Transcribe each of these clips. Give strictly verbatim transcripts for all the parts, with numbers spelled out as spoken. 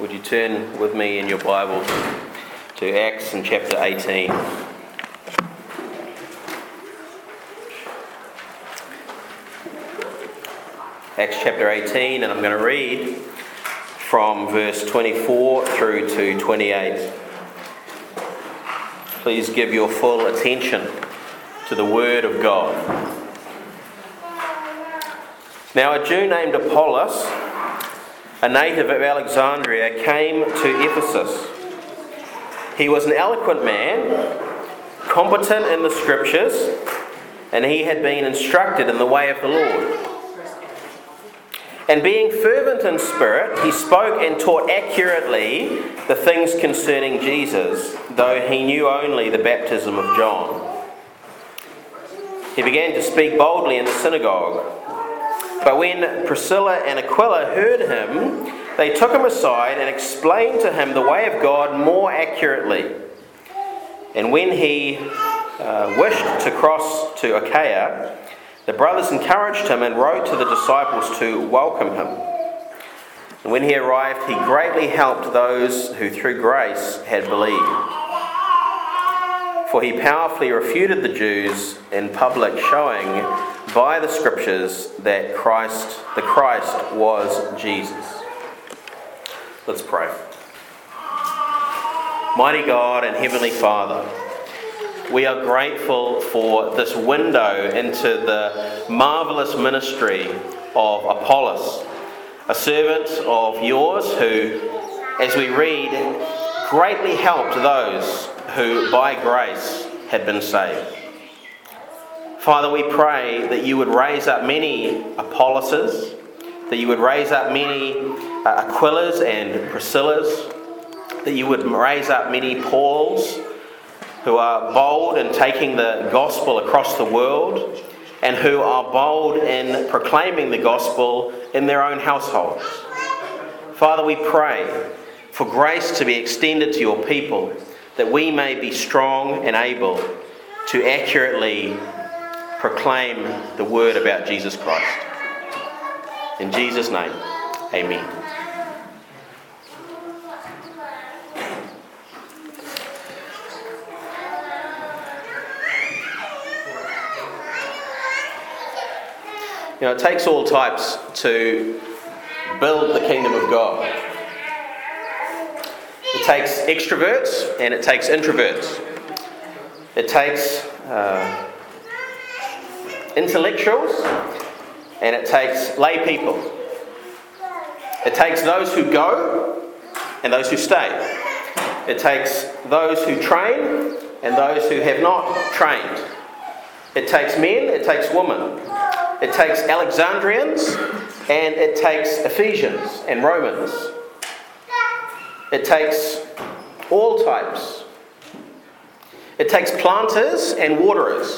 Would you turn with me in your Bibles to Acts in chapter eighteen. Acts chapter eighteen, and I'm going to read from verse twenty-four through to twenty-eight. Please give your full attention to the Word of God. Now a Jew named Apollos, a native of Alexandria, came to Ephesus. He was an eloquent man, competent in the Scriptures, and he had been instructed in the way of the Lord. And being fervent in spirit, he spoke and taught accurately the things concerning Jesus, though he knew only the baptism of John. He began to speak boldly in the synagogue. But when Priscilla and Aquila heard him, they took him aside and explained to him the way of God more accurately. And when he uh, wished to cross to Achaia, the brothers encouraged him and wrote to the disciples to welcome him. And when he arrived, he greatly helped those who through grace had believed. For he powerfully refuted the Jews in public, showing by the Scriptures that Christ, the Christ was Jesus. Let's pray. Mighty God and Heavenly Father, we are grateful for this window into the marvellous ministry of Apollos, a servant of yours who, as we read, greatly helped those who by grace had been saved. Father, we pray that you would raise up many Apolloses, that you would raise up many uh, Aquilas and Priscillas, that you would raise up many Pauls who are bold in taking the gospel across the world and who are bold in proclaiming the gospel in their own households. Father, we pray for grace to be extended to your people, that we may be strong and able to accurately proclaim the word about Jesus Christ. In Jesus' name, amen. You know, it takes all types to build the kingdom of God. It takes extroverts and it takes introverts. It takes uh, intellectuals and it takes lay people. It takes those who go and those who stay. It takes those who train and those who have not trained. It takes men, it takes women. It takes Alexandrians and it takes Ephesians and Romans. It takes all types. It takes planters and waterers.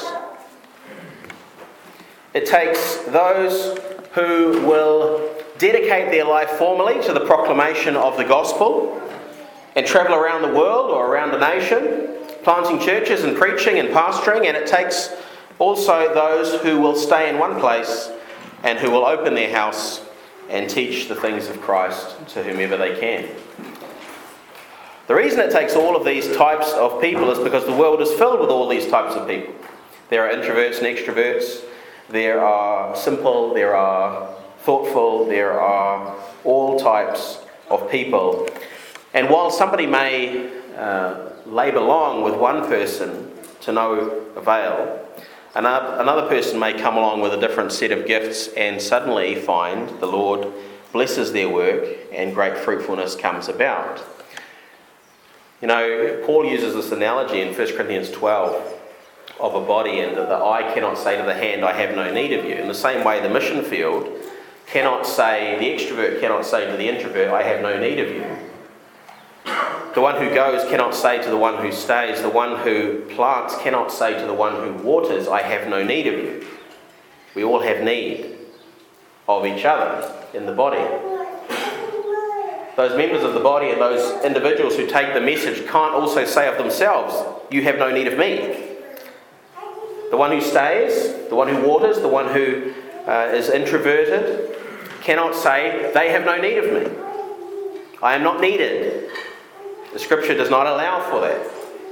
It takes those who will dedicate their life formally to the proclamation of the gospel and travel around the world or around the nation, planting churches and preaching and pastoring. And it takes also those who will stay in one place and who will open their house and teach the things of Christ to whomever they can. The reason it takes all of these types of people is because the world is filled with all these types of people. There are introverts and extroverts. There are simple, there are thoughtful, there are all types of people. And while somebody may uh, labour long with one person to no avail, another, another person may come along with a different set of gifts and suddenly find the Lord blesses their work and great fruitfulness comes about. You know, Paul uses this analogy in First Corinthians twelve of a body, and that the eye cannot say to the hand, I have no need of you. In the same way, the mission field cannot say, the extrovert cannot say to the introvert, I have no need of you. The one who goes cannot say to the one who stays. The one who plants cannot say to the one who waters, I have no need of you. We all have need of each other in the body. Those members of the body and those individuals who take the message can't also say of themselves, you have no need of me. The one who stays, the one who waters, the one who uh, is introverted, cannot say, they have no need of me. I am not needed. The Scripture does not allow for that.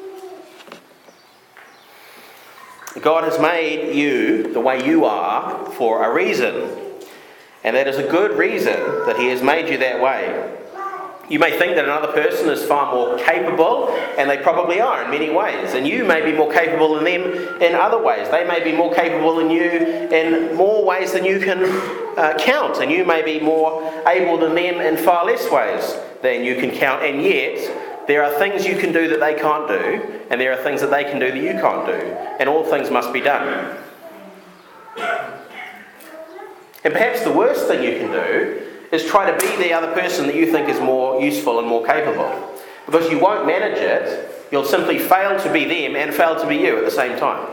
God has made you the way you are for a reason. And that is a good reason that He has made you that way. You may think that another person is far more capable, and they probably are in many ways. And you may be more capable than them in other ways. They may be more capable than you in more ways than you can uh, count. And you may be more able than them in far less ways than you can count. And yet, there are things you can do that they can't do, and there are things that they can do that you can't do. And all things must be done. And perhaps the worst thing you can do is try to be the other person that you think is more useful and more capable. Because you won't manage it, you'll simply fail to be them and fail to be you at the same time.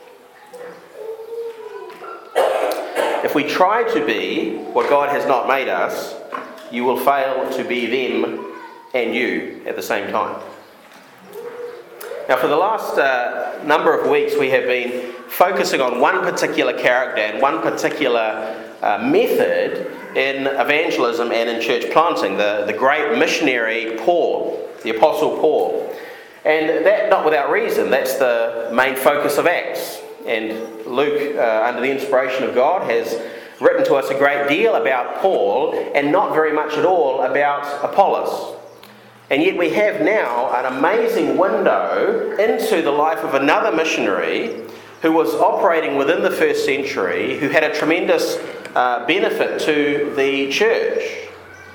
If we try to be what God has not made us, you will fail to be them and you at the same time. Now, for the last uh, number of weeks, we have been focusing on one particular character and one particular uh, method in evangelism and in church planting, the, the great missionary Paul, the Apostle Paul. And that, not without reason, that's the main focus of Acts. And Luke, uh, under the inspiration of God, has written to us a great deal about Paul and not very much at all about Apollos. And yet we have now an amazing window into the life of another missionary who was operating within the first century, who had a tremendous uh, benefit to the church.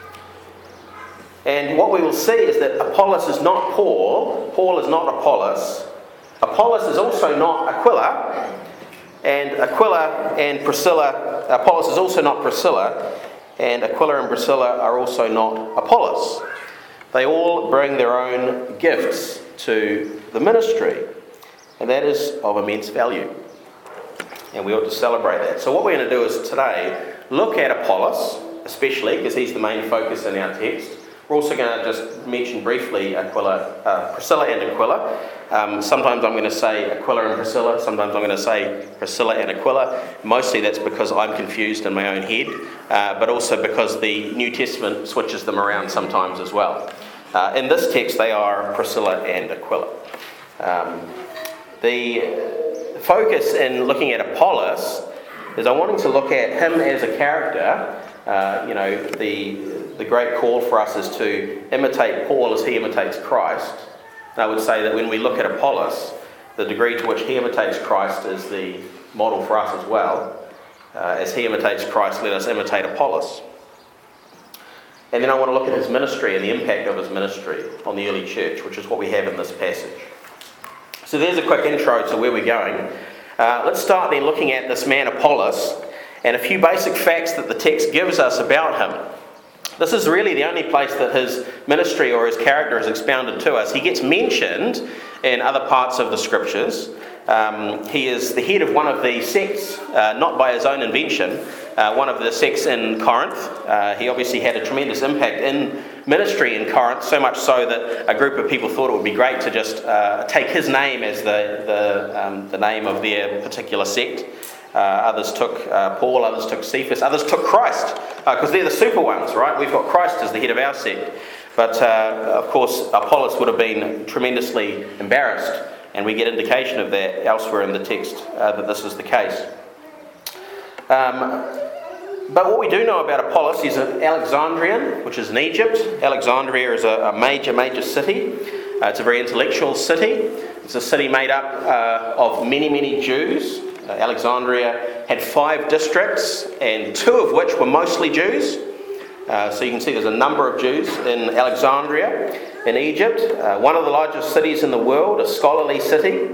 And what we will see is that Apollos is not Paul, Paul is not Apollos, Apollos is also not Aquila, and Aquila and Priscilla, Apollos is also not Priscilla, and Aquila and Priscilla are also not Apollos. They all bring their own gifts to the ministry, and that is of immense value. And we ought to celebrate that. So what we're going to do is today look at Apollos, especially because he's the main focus in our text. We're also going to just mention briefly Aquila, uh, Priscilla and Aquila. Um, sometimes I'm going to say Aquila and Priscilla. Sometimes I'm going to say Priscilla and Aquila. Mostly that's because I'm confused in my own head, uh, but also because the New Testament switches them around sometimes as well. Uh, in this text, they are Priscilla and Aquila. Um, the focus in looking at Apollos is I'm wanting to look at him as a character. Uh, you know, the the great call for us is to imitate Paul as he imitates Christ. And I would say that when we look at Apollos, the degree to which he imitates Christ is the model for us as well. Uh, as he imitates Christ, let us imitate Apollos. And then I want to look at his ministry and the impact of his ministry on the early church, which is what we have in this passage. So there's a quick intro to where we're going. Uh, let's start then looking at this man Apollos and a few basic facts that the text gives us about him. This is really the only place that his ministry or his character is expounded to us. He gets mentioned in other parts of the scriptures. Um, he is the head of one of the sects, uh, not by his own invention, uh, one of the sects in Corinth. Uh, he obviously had a tremendous impact in ministry in Corinth, so much so that a group of people thought it would be great to just uh, take his name as the, the, um, the name of their particular sect. Uh, others took uh, Paul, others took Cephas, others took Christ, because uh, they're the super ones, right? We've got Christ as the head of our sect. But, uh, of course, Apollos would have been tremendously embarrassed, and we get indication of that elsewhere in the text, uh, that this is the case. Um, but what we do know about Apollos, he's an Alexandrian, which is in Egypt. Alexandria is a, a major, major city. Uh, it's a very intellectual city. It's a city made up uh, of many, many Jews. Uh, Alexandria had five districts, and two of which were mostly Jews. Uh, so you can see there's a number of Jews in Alexandria, in Egypt. Uh, one of the largest cities in the world, a scholarly city.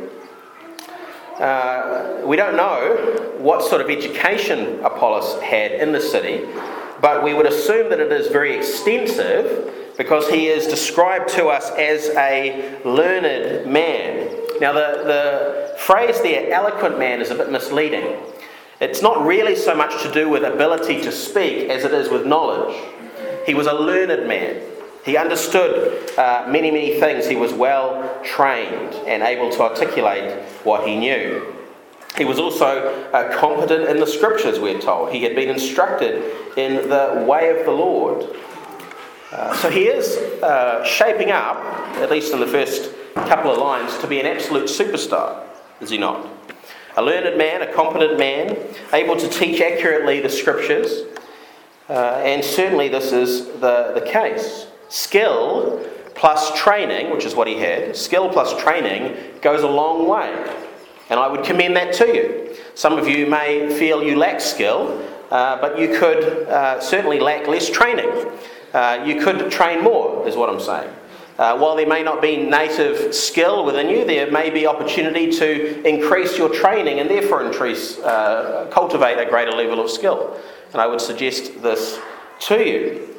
Uh, we don't know what sort of education Apollos had in the city, but we would assume that it is very extensive because he is described to us as a learned man. Now, the, the phrase there, eloquent man, is a bit misleading. It's not really so much to do with ability to speak as it is with knowledge. He was a learned man. He understood uh, many, many things. He was well trained and able to articulate what he knew. He was also uh, competent in the scriptures, we're told. He had been instructed in the way of the Lord. Uh, so he is uh, shaping up, at least in the first couple of lines, to be an absolute superstar, is he not? A learned man, a competent man, able to teach accurately the scriptures, uh, and certainly this is the, the case. Skill plus training, which is what he had, skill plus training goes a long way, and I would commend that to you. Some of you may feel you lack skill, uh, but you could uh, certainly lack less training. Uh, you could train more, is what I'm saying. Uh, while there may not be native skill within you, there may be opportunity to increase your training and therefore increase, uh, cultivate a greater level of skill. And I would suggest this to you.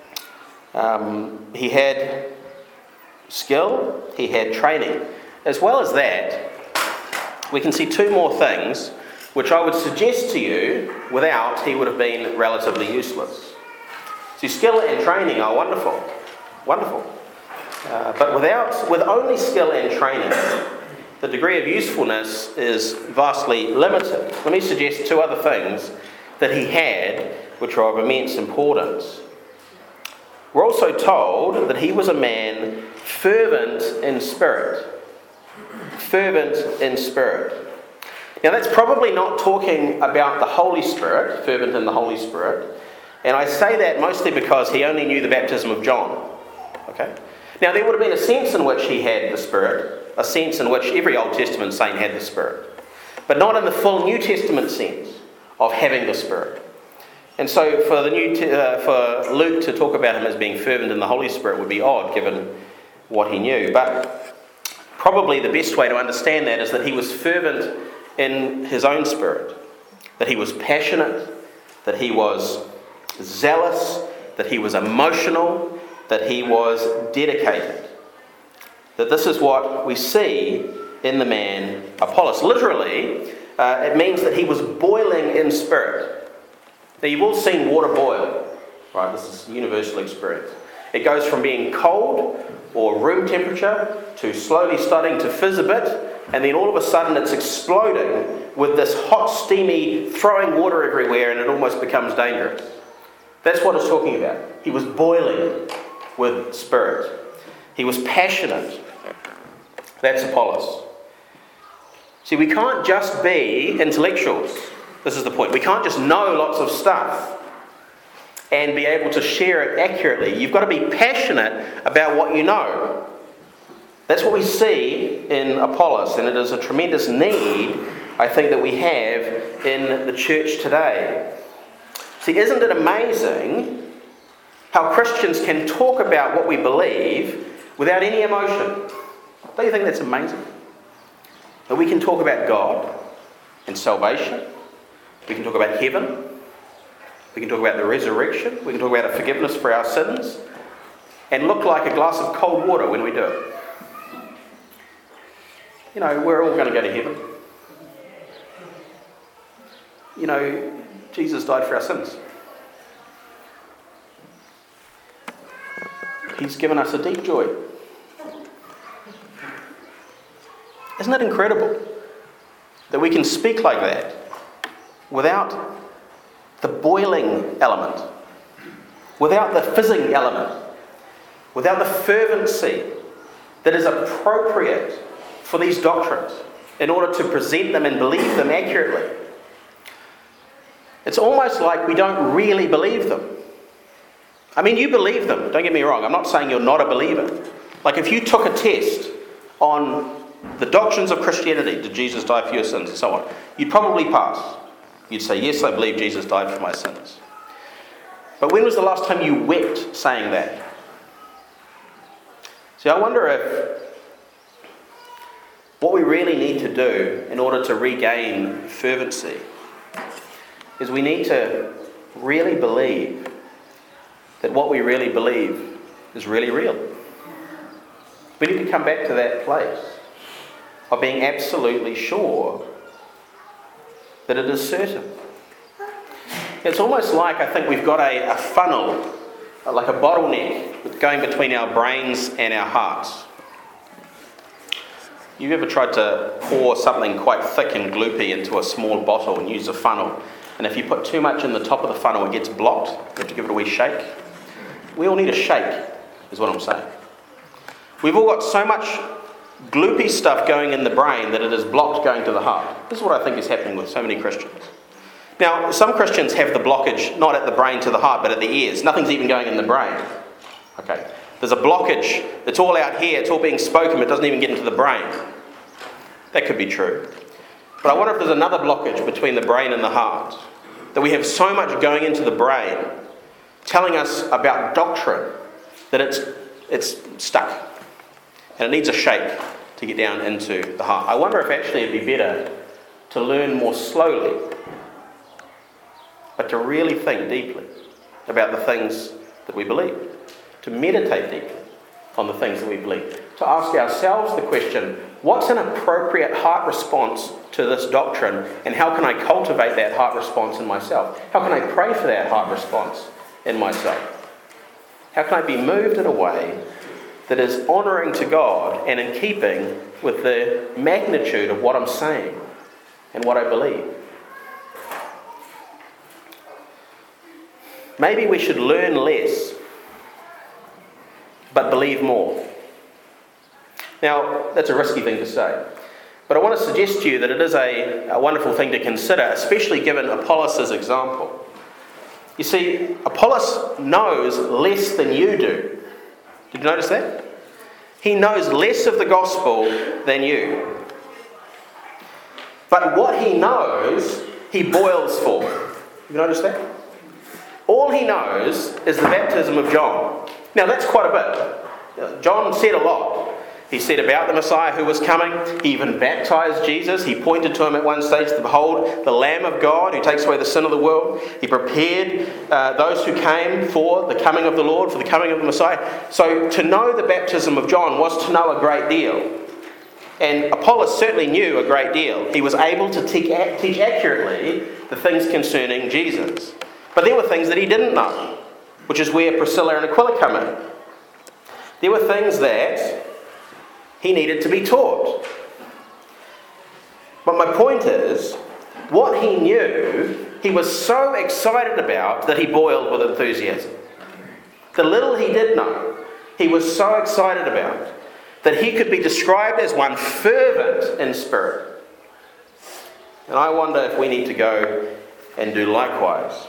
Um, he had skill, he had training. As well as that, we can see two more things which I would suggest to you without he would have been relatively useless. See, skill and training are wonderful, wonderful. Uh, but without, with only skill and training, the degree of usefulness is vastly limited. Let me suggest two other things that he had, which are of immense importance. We're also told that he was a man fervent in spirit. Fervent in spirit. Now that's probably not talking about the Holy Spirit, fervent in the Holy Spirit. And I say that mostly because he only knew the baptism of John. Okay? Now, there would have been a sense in which he had the Spirit, a sense in which every Old Testament saint had the Spirit, but not in the full New Testament sense of having the Spirit. And so for the New te- uh, for Luke to talk about him as being fervent in the Holy Spirit would be odd, given what he knew. But probably the best way to understand that is that he was fervent in his own spirit, that he was passionate, that he was zealous, that he was emotional, that he was dedicated. That this is what we see in the man Apollos. Literally, uh, it means that he was boiling in spirit. Now, you've all seen water boil, right? This is universal experience. It goes from being cold or room temperature to slowly starting to fizz a bit, and then all of a sudden it's exploding with this hot, steamy, throwing water everywhere, and it almost becomes dangerous. That's what it's talking about. He was boiling with spirit. He was passionate. That's Apollos. See, we can't just be intellectuals. This is the point. We can't just know lots of stuff and be able to share it accurately. You've got to be passionate about what you know. That's what we see in Apollos, and it is a tremendous need, I think, that we have in the church today. See, isn't it amazing how Christians can talk about what we believe without any emotion? Don't you think that's amazing? That we can talk about God and salvation. We can talk about heaven. We can talk about the resurrection. We can talk about a forgiveness for our sins. And look like a glass of cold water when we do it. You know, we're all going to go to heaven. You know, Jesus died for our sins. He's given us a deep joy. Isn't it incredible that we can speak like that without the boiling element, without the fizzing element, without the fervency that is appropriate for these doctrines in order to present them and believe them accurately? It's almost like we don't really believe them. I mean, you believe them, don't get me wrong. I'm not saying you're not a believer. Like if you took a test on the doctrines of Christianity, did Jesus die for your sins and so on, you'd probably pass. You'd say, yes, I believe Jesus died for my sins. But when was the last time you wept saying that? See, I wonder if what we really need to do in order to regain fervency is we need to really believe that what we really believe is really real. We need to come back to that place of being absolutely sure that it is certain. It's almost like I think we've got a, a funnel, like a bottleneck going between our brains and our hearts. You've ever tried to pour something quite thick and gloopy into a small bottle and use a funnel, and if you put too much in the top of the funnel it gets blocked? You have to give it a wee shake. We all need a shake, is what I'm saying. We've all got so much gloopy stuff going in the brain that it is blocked going to the heart. This is what I think is happening with so many Christians. Now, some Christians have the blockage not at the brain to the heart, but at the ears. Nothing's even going in the brain. Okay. There's a blockage. It's all out here. It's all being spoken, but it doesn't even get into the brain. That could be true. But I wonder if there's another blockage between the brain and the heart. That we have so much going into the brain, telling us about doctrine, that it's it's stuck. And it needs a shake to get down into the heart. I wonder if actually it'd be better to learn more slowly, but to really think deeply about the things that we believe. To meditate deeply on the things that we believe. To ask ourselves the question, what's an appropriate heart response to this doctrine, and how can I cultivate that heart response in myself? How can I pray for that heart response in myself? How can I be moved in a way that is honouring to God and in keeping with the magnitude of what I'm saying and what I believe? Maybe we should learn less, but believe more. Now, that's a risky thing to say, but I want to suggest to you that it is a, a wonderful thing to consider, especially given Apollos' example. You see, Apollos knows less than you do. Did you notice that? He knows less of the gospel than you. But what he knows, he boils for. You notice that? All he knows is the baptism of John. Now that's quite a bit. John said a lot. He said about the Messiah who was coming. He even baptized Jesus. He pointed to him at one stage, behold, the Lamb of God who takes away the sin of the world. He prepared uh, those who came for the coming of the Lord, for the coming of the Messiah. So to know the baptism of John was to know a great deal. And Apollos certainly knew a great deal. He was able to teach accurately the things concerning Jesus. But there were things that he didn't know, which is where Priscilla and Aquila come in. There were things that he needed to be taught. But my point is, what he knew, he was so excited about that he boiled with enthusiasm. The little he did know, he was so excited about that he could be described as one fervent in spirit. And I wonder if we need to go and do likewise.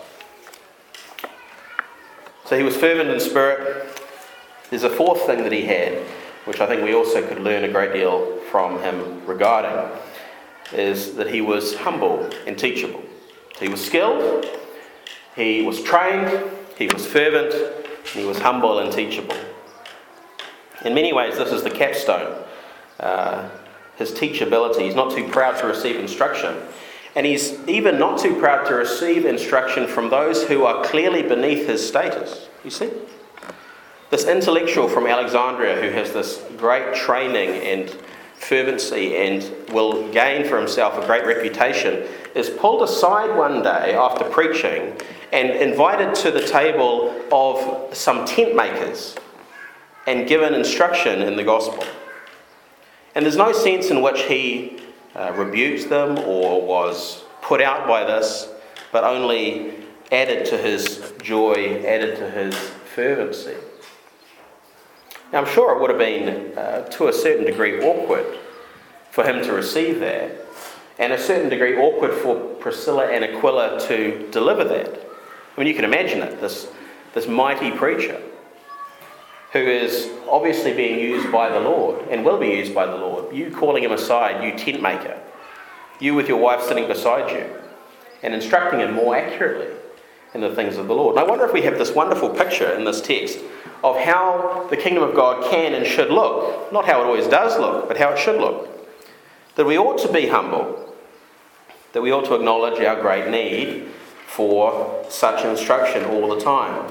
So he was fervent in spirit. There's a fourth thing that he had, which I think we also could learn a great deal from him regarding, is that he was humble and teachable. He was skilled, he was trained, he was fervent, and he was humble and teachable. In many ways, this is the capstone. Uh, his teachability. He's not too proud to receive instruction. And he's even not too proud to receive instruction from those who are clearly beneath his status. You see? This intellectual from Alexandria who has this great training and fervency and will gain for himself a great reputation is pulled aside one day after preaching and invited to the table of some tent makers and given instruction in the gospel. And there's no sense in which he uh, rebuked them or was put out by this, but only added to his joy, added to his fervency. Now, I'm sure it would have been, uh, to a certain degree, awkward for him to receive that, and a certain degree awkward for Priscilla and Aquila to deliver that. I mean, you can imagine it, this, this mighty preacher who is obviously being used by the Lord and will be used by the Lord. You calling him aside, you tent maker, you with your wife sitting beside you, and instructing him more accurately in the things of the Lord. And I wonder if we have this wonderful picture in this text of how the kingdom of God can and should look. Not how it always does look, but how it should look. That we ought to be humble, that we ought to acknowledge our great need for such instruction all the time.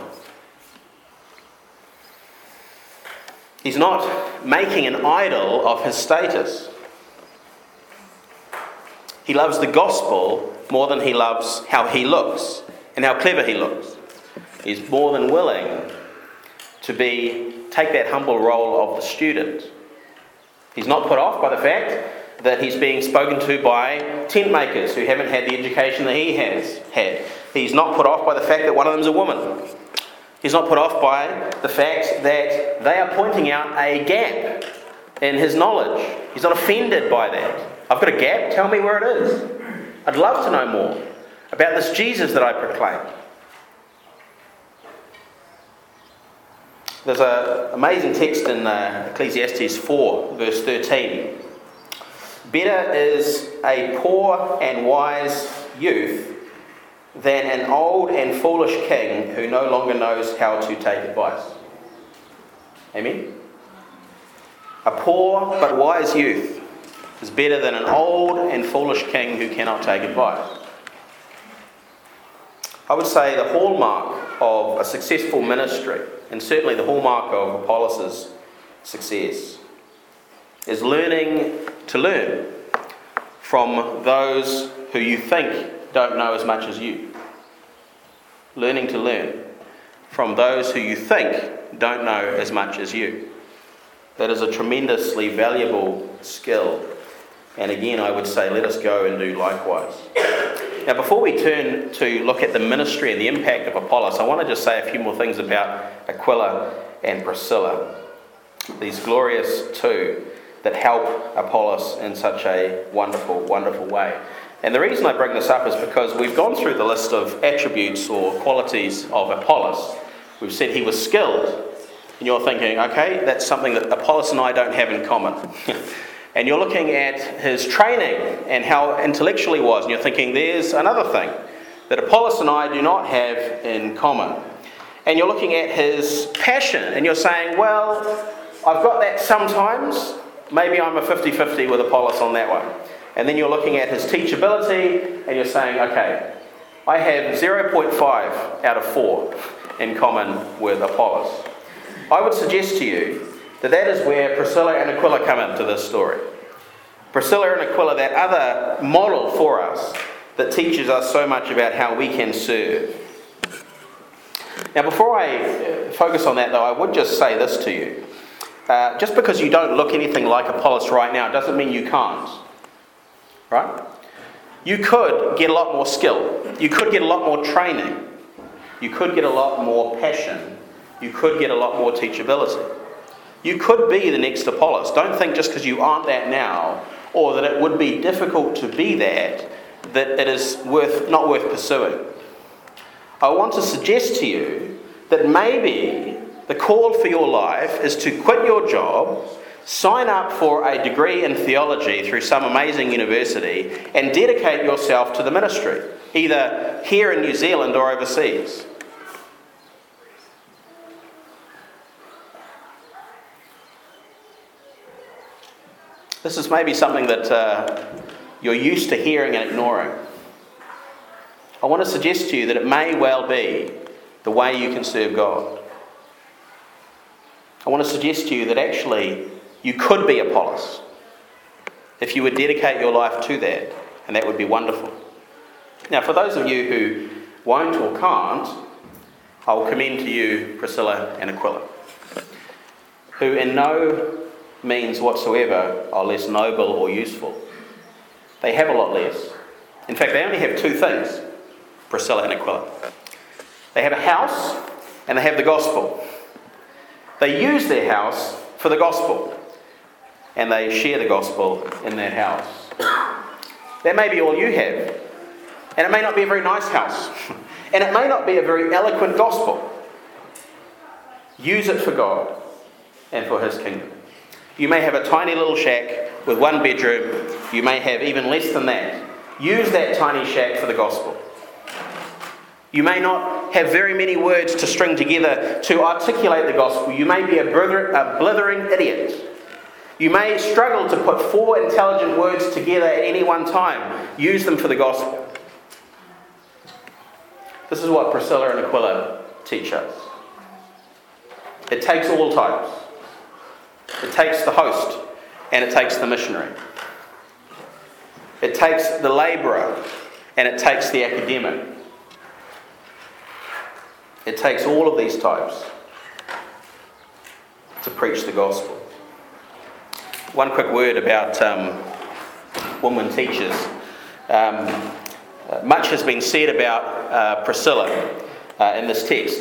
He's not making an idol of his status. He loves the gospel more than he loves how he looks and how clever he looks. He's more than willing to be take that humble role of the student. He's not put off by the fact that he's being spoken to by tent makers who haven't had the education that he has had. He's not put off by the fact that one of them's a woman. He's not put off by the fact that they are pointing out a gap in his knowledge. He's not offended by that. I've got a gap, tell me where it is. I'd love to know more about this Jesus that I proclaim. There's an amazing text in uh, Ecclesiastes four, verse thirteen. Better is a poor and wise youth than an old and foolish king who no longer knows how to take advice. Amen? A poor but wise youth is better than an old and foolish king who cannot take advice. I would say the hallmark of a successful ministry, and certainly the hallmark of Apollos' success, is learning to learn from those who you think don't know as much as you. Learning to learn from those who you think don't know as much as you. That is a tremendously valuable skill. And again, I would say, let us go and do likewise. Now, before we turn to look at the ministry and the impact of Apollos, I want to just say a few more things about Aquila and Priscilla. These glorious two that help Apollos in such a wonderful, wonderful way. And the reason I bring this up is because we've gone through the list of attributes or qualities of Apollos. We've said he was skilled. And you're thinking, okay, that's something that Apollos and I don't have in common. And you're looking at his training and how intellectual he was. And you're thinking, there's another thing that Apollos and I do not have in common. And you're looking at his passion. And you're saying, well, I've got that sometimes. Maybe I'm a fifty-fifty with Apollos on that one. And then you're looking at his teachability, and you're saying, okay, I have zero point five out of four in common with Apollos. I would suggest to you that that is where Priscilla and Aquila come into this story. Priscilla and Aquila, that other model for us that teaches us so much about how we can serve. Now, before I focus on that, though, I would just say this to you. Uh, just because you don't look anything like Apollos right now doesn't mean you can't. Right? You could get a lot more skill. You could get a lot more training. You could get a lot more passion. You could get a lot more teachability. You could be the next Apollos. Don't think just because you aren't that now, or that it would be difficult to be that, that it is worth not worth pursuing. I want to suggest to you that maybe the call for your life is to quit your job, sign up for a degree in theology through some amazing university, and dedicate yourself to the ministry, either here in New Zealand or overseas. This is maybe something that uh, you're used to hearing and ignoring. I want to suggest to you that it may well be the way you can serve God. I want to suggest to you that actually you could be Apollos if you would dedicate your life to that, and that would be wonderful. Now, for those of you who won't or can't, I will commend to you Priscilla and Aquila, who in no means whatsoever are less noble or useful. They have a lot less. In fact, they only have two things, Priscilla and Aquila. They have a house and they have the gospel. They use their house for the gospel, and they share the gospel in that house. That may be all you have, and it may not be a very nice house, and it may not be a very eloquent gospel. Use it for God and for His kingdom. You may have a tiny little shack with one bedroom. You may have even less than that. Use that tiny shack for the gospel. You may not have very many words to string together to articulate the gospel. You may be a, blither, a blithering idiot. You may struggle to put four intelligent words together at any one time. Use them for the gospel. This is what Priscilla and Aquila teach us. It takes all types. It takes the host and it takes the missionary. It takes the labourer and it takes the academic. It takes all of these types to preach the gospel. One quick word about um, women teachers. Um, uh, much has been said about uh, Priscilla uh, in this text.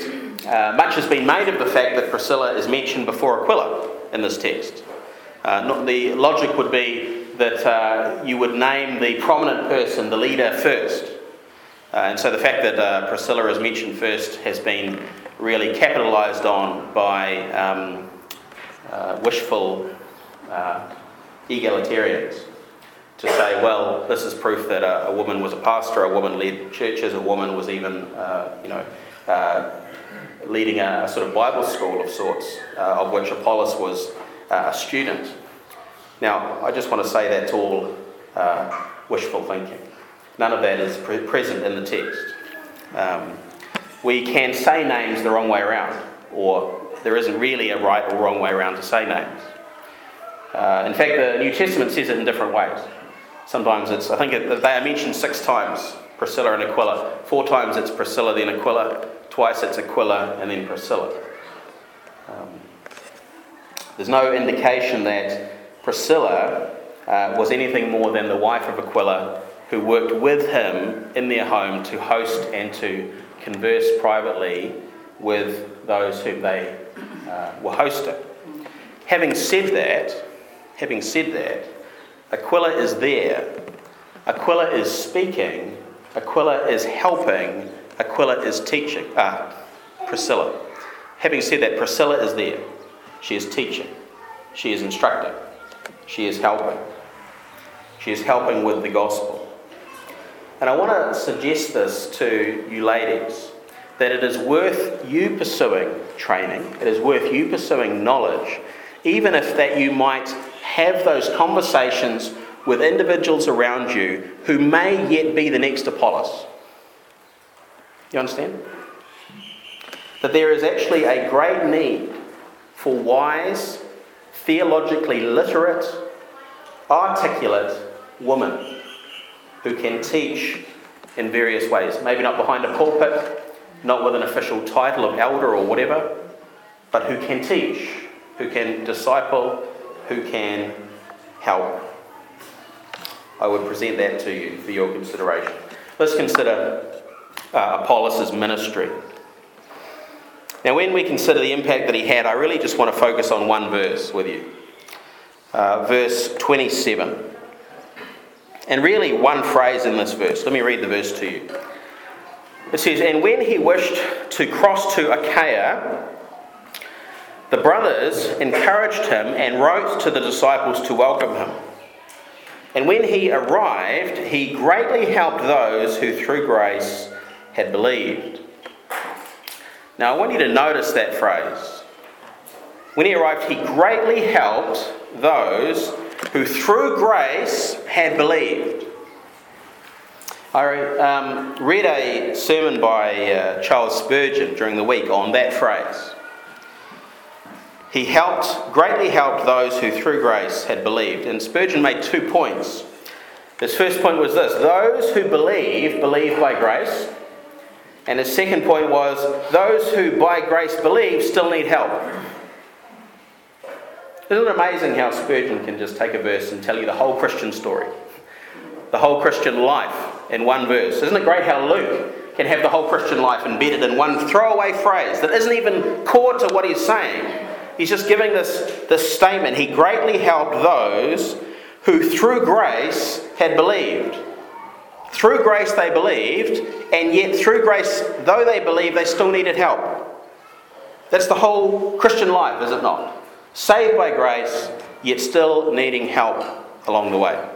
uh, much has been made of the fact that Priscilla is mentioned before Aquila in this text. Uh, not, the logic would be that uh, you would name the prominent person, the leader, first. Uh, and so the fact that uh, Priscilla is mentioned first has been really capitalised on by um, uh, wishful uh, egalitarians to say, well, this is proof that a, a woman was a pastor, a woman led churches, a woman was even, uh, you know, uh, leading a, a sort of Bible school of sorts, uh, of which Apollos was uh, a student. Now, I just want to say that's all uh, wishful thinking. None of that is pre- present in the text. Um, we can say names the wrong way around, or there isn't really a right or wrong way around to say names. Uh, in fact, the New Testament says it in different ways. Sometimes it's, I think it, they are mentioned six times, Priscilla and Aquila. Four times it's Priscilla, then Aquila. Twice it's Aquila, and then Priscilla. Um, there's no indication that Priscilla uh, was anything more than the wife of Aquila, who worked with him in their home to host and to converse privately with those whom they uh, were hosting. Having said that, having said that, Aquila is there, Aquila is speaking, Aquila is helping, Aquila is teaching. Ah, Priscilla. Having said that, Priscilla is there. She is teaching. She is instructing. She is helping. She is helping with the gospel. And I want to suggest this to you ladies, that it is worth you pursuing training, it is worth you pursuing knowledge, even if that you might have those conversations with individuals around you who may yet be the next Apollos. You understand? That there is actually a great need for wise, theologically literate, articulate women who can teach in various ways. Maybe not behind a pulpit, not with an official title of elder or whatever, but who can teach, who can disciple, who can help. I would present that to you for your consideration. Let's consider uh, Apollos' ministry. Now, when we consider the impact that he had, I really just want to focus on one verse with you. Uh, verse twenty-seven. And really one phrase in this verse. Let me read the verse to you. It says, "And when he wished to cross to Achaia, the brothers encouraged him and wrote to the disciples to welcome him. And when he arrived, he greatly helped those who through grace had believed." Now I want you to notice that phrase. When he arrived, he greatly helped those who through grace had believed. I um, read a sermon by uh, Charles Spurgeon during the week on that phrase. He helped, greatly helped those who through grace had believed. And Spurgeon made two points. His first point was this: those who believe, believe by grace. And his second point was, those who by grace believe still need help. Isn't it amazing how Spurgeon can just take a verse and tell you the whole Christian story? The whole Christian life in one verse. Isn't it great how Luke can have the whole Christian life embedded in one throwaway phrase that isn't even core to what he's saying? He's just giving this, this statement. He greatly helped those who through grace had believed. Through grace they believed, and yet through grace, though they believed, they still needed help. That's the whole Christian life, is it not? Saved by grace, yet still needing help along the way.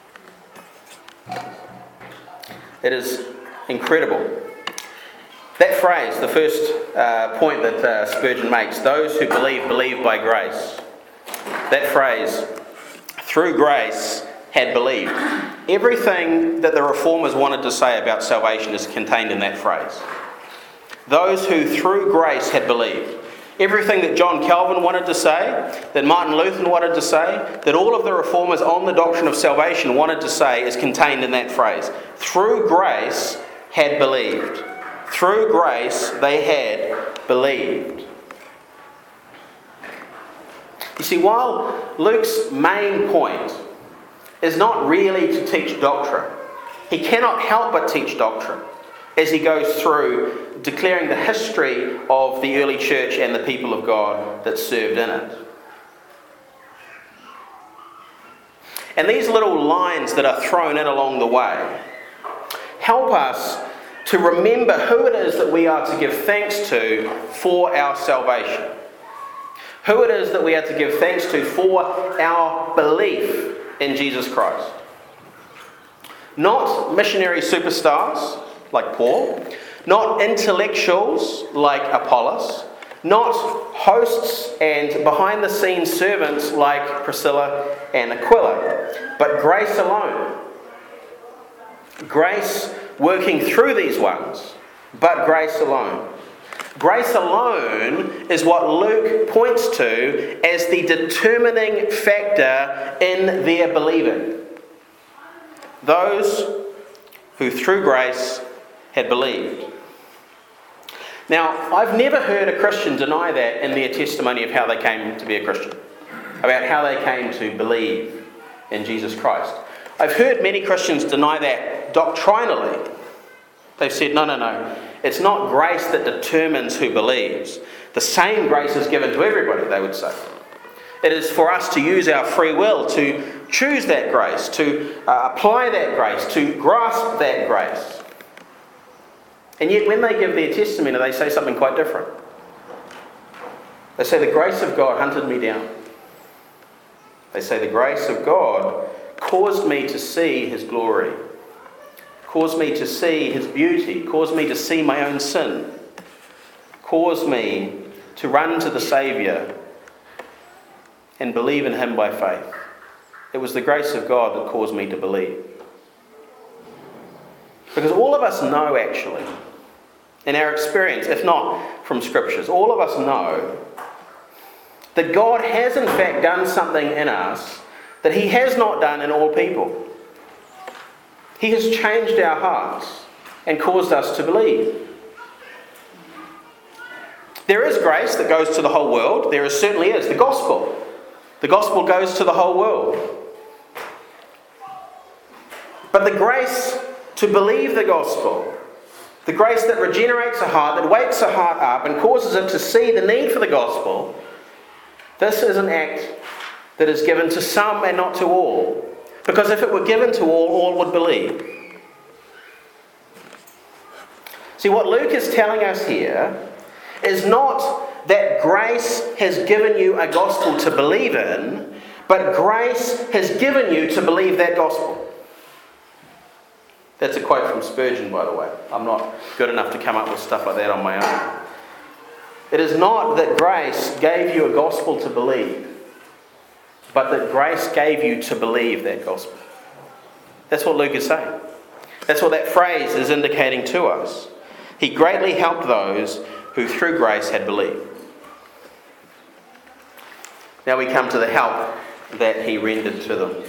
It is incredible. That phrase, the first uh, point that uh, Spurgeon makes, those who believe, believe by grace. That phrase, through grace, had believed. Everything that the Reformers wanted to say about salvation is contained in that phrase. Those who through grace had believed. Everything that John Calvin wanted to say, that Martin Luther wanted to say, that all of the Reformers on the doctrine of salvation wanted to say is contained in that phrase. Through grace had believed. Through grace they had believed. You see, while Luke's main point is not really to teach doctrine, he cannot help but teach doctrine. as he goes through declaring the history of the early church and the people of God that served in it. And these little lines that are thrown in along the way help us to remember who it is that we are to give thanks to for our salvation. Who it is that we are to give thanks to for our belief in Jesus Christ. Not missionary superstars like Paul, not intellectuals like Apollos, not hosts and behind-the-scenes servants like Priscilla and Aquila, but grace alone. Grace working through these ones, but grace alone. Grace alone is what Luke points to as the determining factor in their believing. Those who through grace had believed. Now, I've never heard a Christian deny that in their testimony of how they came to be a Christian, about how they came to believe in Jesus Christ. I've heard many Christians deny that doctrinally. They've said, no, no, no, it's not grace that determines who believes. The same grace is given to everybody, they would say. It is for us to use our free will to choose that grace, to uh, apply that grace, to grasp that grace. And yet when they give their testimony, they say something quite different. They say, the grace of God hunted me down. They say, the grace of God caused me to see his glory, caused me to see his beauty, caused me to see my own sin, caused me to run to the Saviour and believe in him by faith. It was the grace of God that caused me to believe. Because all of us know, actually, in our experience, if not from scriptures, all of us know that God has in fact done something in us that he has not done in all people. He has changed our hearts and caused us to believe. There is grace that goes to the whole world. There is, certainly is. The gospel. The gospel goes to the whole world. But the grace to believe the gospel, the grace that regenerates a heart, that wakes a heart up and causes it to see the need for the gospel, this is an act that is given to some and not to all. Because if it were given to all, all would believe. See, what Luke is telling us here is not that grace has given you a gospel to believe in, but grace has given you to believe that gospel. That's a quote from Spurgeon, by the way. I'm not good enough to come up with stuff like that on my own. It is not that grace gave you a gospel to believe, but that grace gave you to believe that gospel. That's what Luke is saying. That's what that phrase is indicating to us. He greatly helped those who through grace had believed. Now we come to the help that he rendered to them.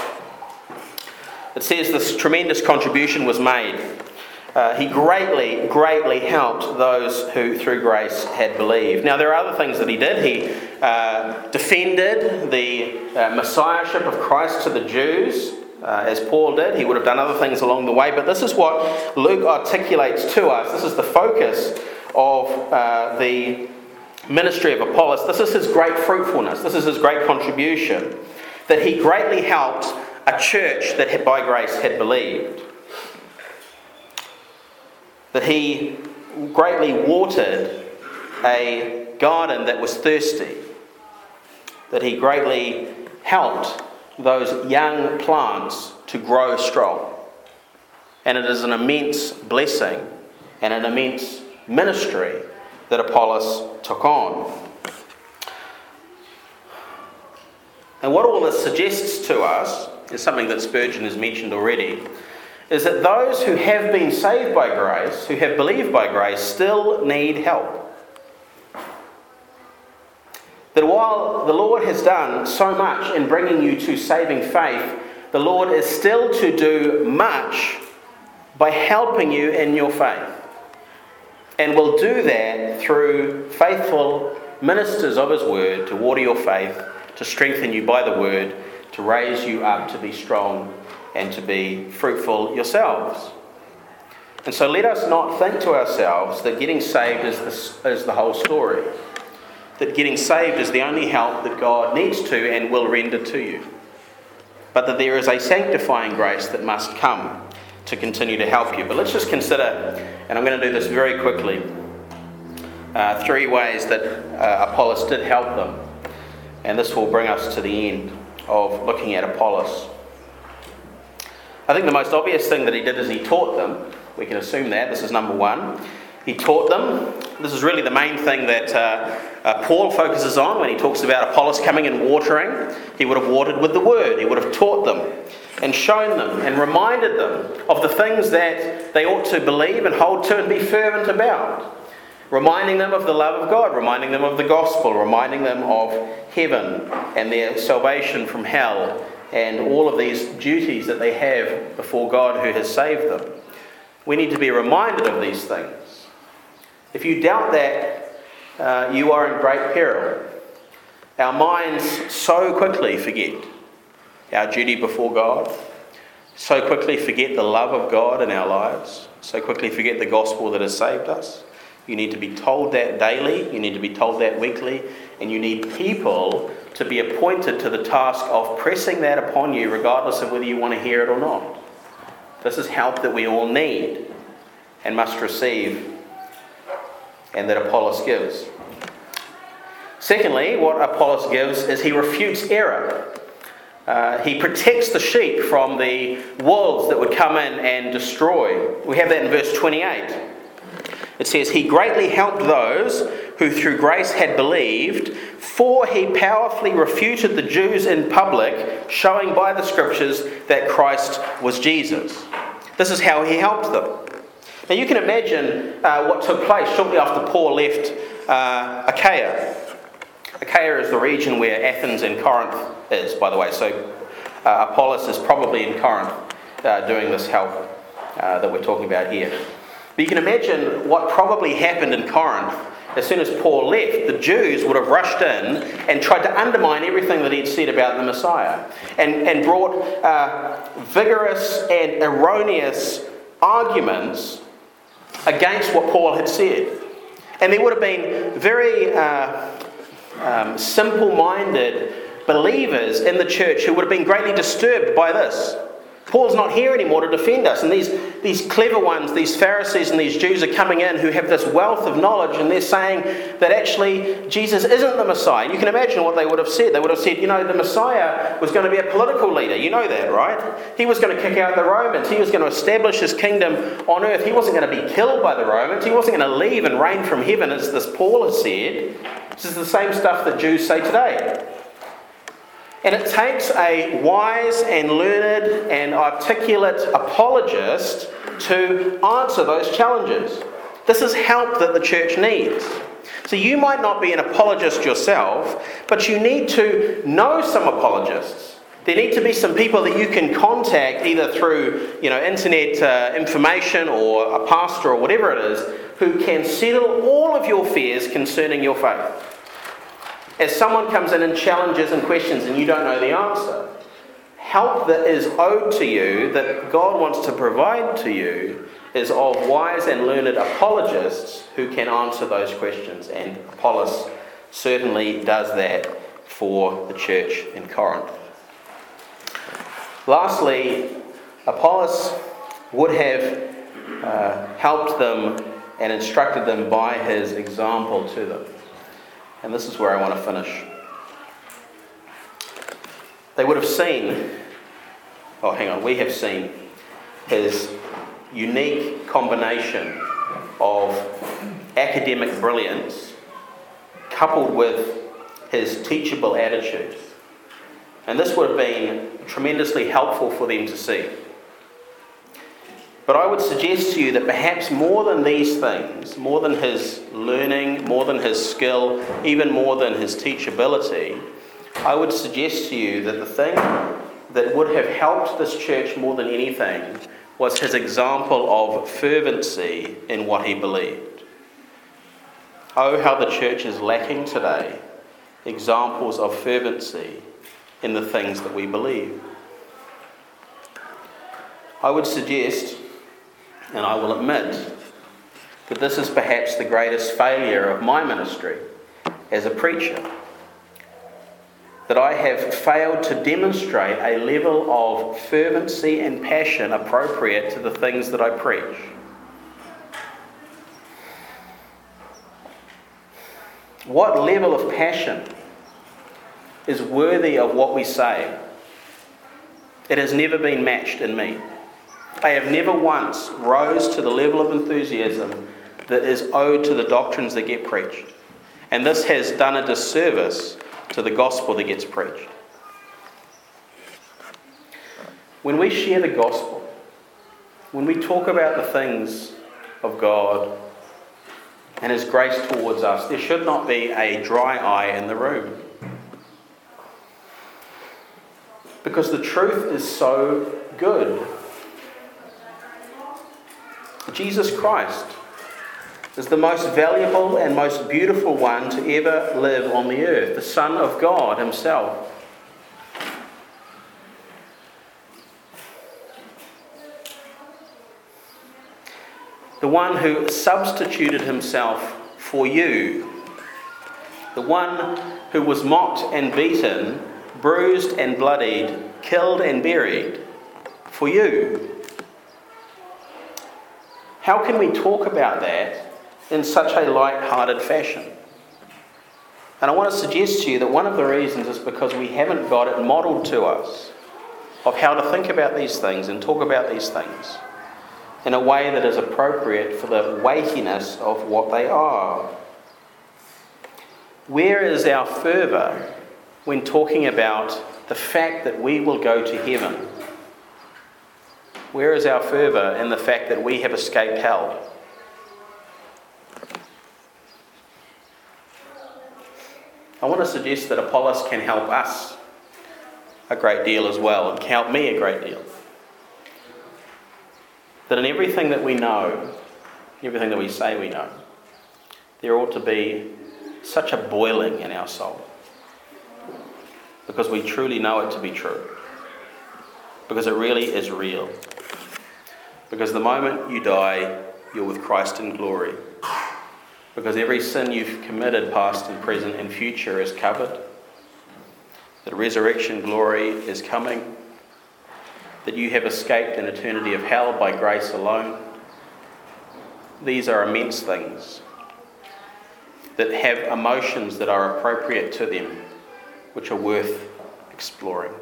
It says this tremendous contribution was made. Uh, he greatly, greatly helped those who through grace had believed. Now there are other things that he did. He uh, defended the uh, messiahship of Christ to the Jews, uh, as Paul did. He would have done other things along the way, but this is what Luke articulates to us. This is the focus of uh, the ministry of Apollos. This is his great fruitfulness. This is his great contribution, that he greatly helped a church that by grace had believed. That he greatly watered a garden that was thirsty. That he greatly helped those young plants to grow strong. And it is an immense blessing and an immense ministry that Apollos took on. And what all this suggests to us is something that Spurgeon has mentioned already, is that those who have been saved by grace, who have believed by grace, still need help. That while the Lord has done so much in bringing you to saving faith, the Lord is still to do much by helping you in your faith. And will do that through faithful ministers of his word to water your faith, to strengthen you by the word, to raise you up to be strong and to be fruitful yourselves. And so let us not think to ourselves that getting saved is the, is the whole story. That getting saved is the only help that God needs to and will render to you. But that there is a sanctifying grace that must come to continue to help you. But let's just consider, and I'm going to do this very quickly, uh, three ways that uh, Apollos did help them. And this will bring us to the end of looking at Apollos. I think the most obvious thing that he did is he taught them. We can assume that. This is number one. He taught them. This is really the main thing that uh, uh, Paul focuses on when he talks about Apollos coming and watering. He would have watered with the word. He would have taught them and shown them and reminded them of the things that they ought to believe and hold to and be fervent about. Reminding them of the love of God, reminding them of the gospel, reminding them of heaven and their salvation from hell and all of these duties that they have before God who has saved them. We need to be reminded of these things. If you doubt that, uh, you are in great peril. Our minds so quickly forget our duty before God, so quickly forget the love of God in our lives, so quickly forget the gospel that has saved us. You need to be told that daily, you need to be told that weekly, and you need people to be appointed to the task of pressing that upon you regardless of whether you want to hear it or not. This is help that we all need and must receive, and that Apollos gives. Secondly, what Apollos gives is he refutes error. Uh, he protects the sheep from the wolves that would come in and destroy. We have that in verse twenty-eight. It says, "He greatly helped those who through grace had believed, for he powerfully refuted the Jews in public, showing by the scriptures that Christ was Jesus." This is how he helped them. Now you can imagine uh, what took place shortly after Paul left uh, Achaia. Achaia is the region where Athens and Corinth is, by the way. So uh, Apollos is probably in Corinth uh, doing this help uh, that we're talking about here. But you can imagine what probably happened in Corinth. As soon as Paul left, the Jews would have rushed in and tried to undermine everything that he'd said about the Messiah, and, and brought uh, vigorous and erroneous arguments against what Paul had said. And there would have been very uh, um, simple-minded believers in the church who would have been greatly disturbed by this. Paul's not here anymore to defend us, and these, these clever ones, these Pharisees and these Jews are coming in who have this wealth of knowledge, and they're saying that actually Jesus isn't the Messiah. And you can imagine what they would have said. They would have said, you know, the Messiah was going to be a political leader. You know that, right? He was going to kick out the Romans. He was going to establish his kingdom on earth. He wasn't going to be killed by the Romans. He wasn't going to leave and reign from heaven, as this Paul has said. This is the same stuff that Jews say today. And it takes a wise and learned and articulate apologist to answer those challenges. This is help that the church needs. So you might not be an apologist yourself, but you need to know some apologists. There need to be some people that you can contact either through, you know, internet uh, information or a pastor or whatever it is, who can settle all of your fears concerning your faith. As someone comes in and challenges and questions and you don't know the answer, help that is owed to you, that God wants to provide to you, is of wise and learned apologists who can answer those questions. And Apollos certainly does that for the church in Corinth. Lastly, Apollos would have uh, helped them and instructed them by his example to them. And this is where I want to finish. They would have seen, oh hang on, we have seen his unique combination of academic brilliance coupled with his teachable attitude. And this would have been tremendously helpful for them to see. But I would suggest to you that perhaps more than these things, more than his learning, more than his skill, even more than his teachability, I would suggest to you that the thing that would have helped this church more than anything was his example of fervency in what he believed. Oh, how the church is lacking today examples of fervency in the things that we believe. I would suggest And I will admit that this is perhaps the greatest failure of my ministry as a preacher. That I have failed to demonstrate a level of fervency and passion appropriate to the things that I preach. What level of passion is worthy of what we say? It has never been matched in me. I have never once rose to the level of enthusiasm that is owed to the doctrines that get preached. And this has done a disservice to the gospel that gets preached. When we share the gospel, when we talk about the things of God and His grace towards us, there should not be a dry eye in the room. Because the truth is so good. Jesus Christ is the most valuable and most beautiful one to ever live on the earth, the Son of God Himself. The one who substituted Himself for you, the one who was mocked and beaten, bruised and bloodied, killed and buried for you. How can we talk about that in such a light-hearted fashion? And I want to suggest to you that one of the reasons is because we haven't got it modelled to us of how to think about these things and talk about these things in a way that is appropriate for the weightiness of what they are. Where is our fervour when talking about the fact that we will go to heaven? Where is our fervour in the fact that we have escaped hell? I want to suggest that Apollos can help us a great deal as well, and can help me a great deal. That in everything that we know, everything that we say we know, there ought to be such a boiling in our soul. Because we truly know it to be true. Because it really is real. Because the moment you die, you're with Christ in glory. Because every sin you've committed, past and present and future, is covered. That resurrection glory is coming. That you have escaped an eternity of hell by grace alone. These are immense things that have emotions that are appropriate to them, which are worth exploring.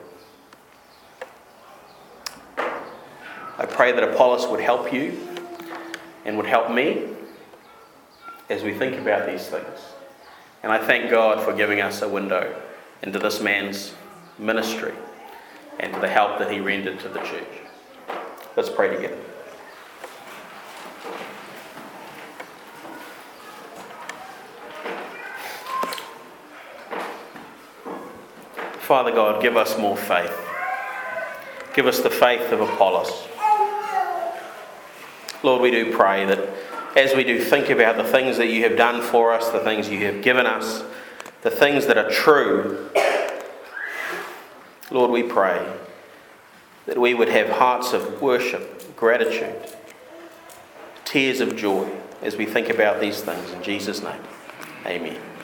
I pray that Apollos would help you and would help me as we think about these things. And I thank God for giving us a window into this man's ministry and to the help that he rendered to the church. Let's pray together. Father God, give us more faith. Give us the faith of Apollos. Lord, we do pray that as we do think about the things that you have done for us, the things you have given us, the things that are true, Lord, we pray that we would have hearts of worship, gratitude, tears of joy as we think about these things. In Jesus' name, amen.